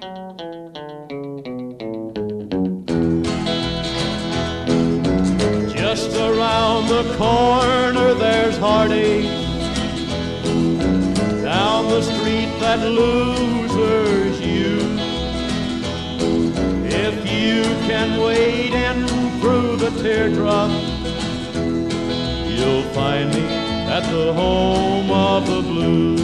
Just around the corner there's heartache, down the street that losers use. If you can wade in through the teardrops, you'll find me at the home of the blues.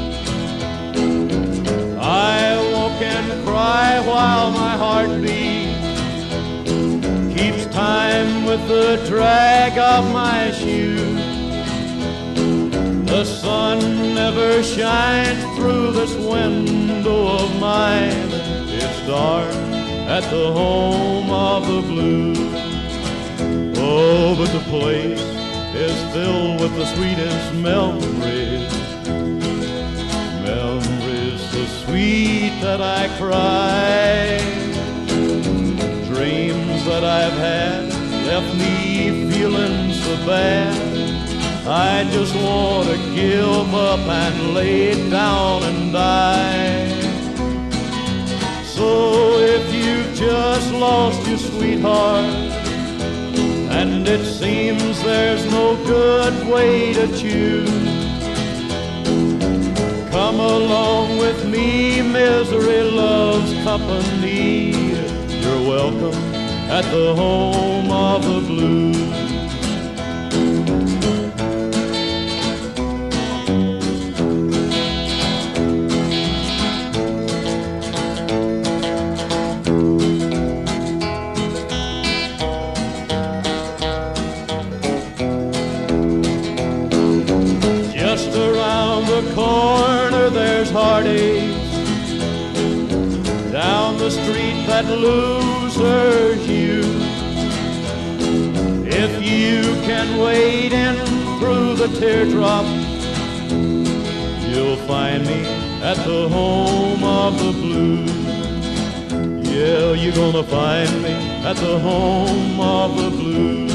I walk and cry while my heart beats, keeps time with the drag of my shoes. The sun never shines through this window of mine. It's dark at the home of the blues. Oh, but the place is filled with the sweetest memories, memories so sweet that I cry. Dreams that I've had left me feeling so bad, I just want to give 'em up and lay down and die. So if you've just lost your sweetheart, and it seems there's no good way to choose, come along with me, misery loves company. You're welcome at the home of the blues. Just around the corner there's heartaches, down the street that losers use. If you can wade in through the teardrop, you'll find me at the home of the blues. Yeah, you're gonna find me at the home of the blues.